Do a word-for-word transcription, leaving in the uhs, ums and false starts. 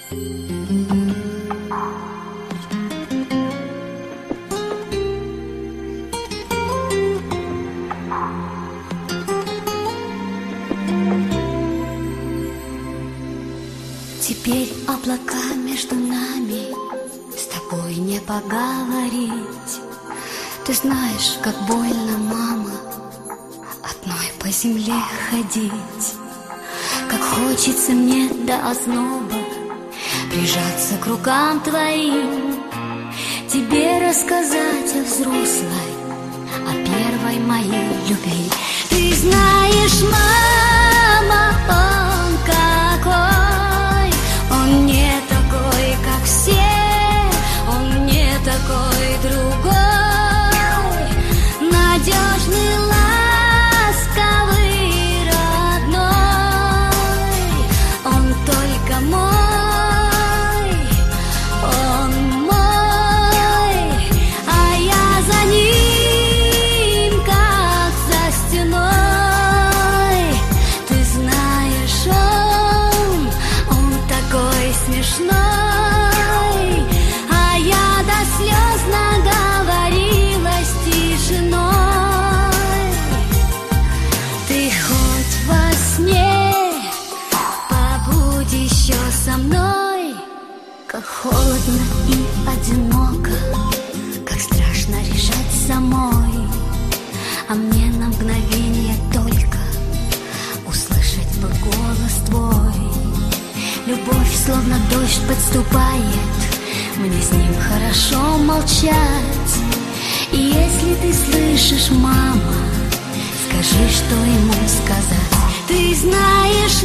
Теперь облака между нами, с тобой не поговорить. Ты знаешь, как больно, мама, одной по земле ходить. Как хочется мне до озноба прижаться к рукам твоим, тебе рассказать о взрослой, о первой моей любви. Ты знаешь, мама, он какой, он не такой, как все, он не такой другой, надежный, ласковый, родной, он только мой, он мой, а я за ним, как за стеной. Ты знаешь, он, он такой смешной, а я до слез наговорилась тишиной. Ты хоть во сне побудь еще со мной, как холодно и одиноко, как страшно решать самой, а мне на мгновение только услышать бы голос твой. Любовь словно дождь подступает, мне с ним хорошо молчать. И если ты слышишь, мама, скажи, что ему сказать. Ты знаешь,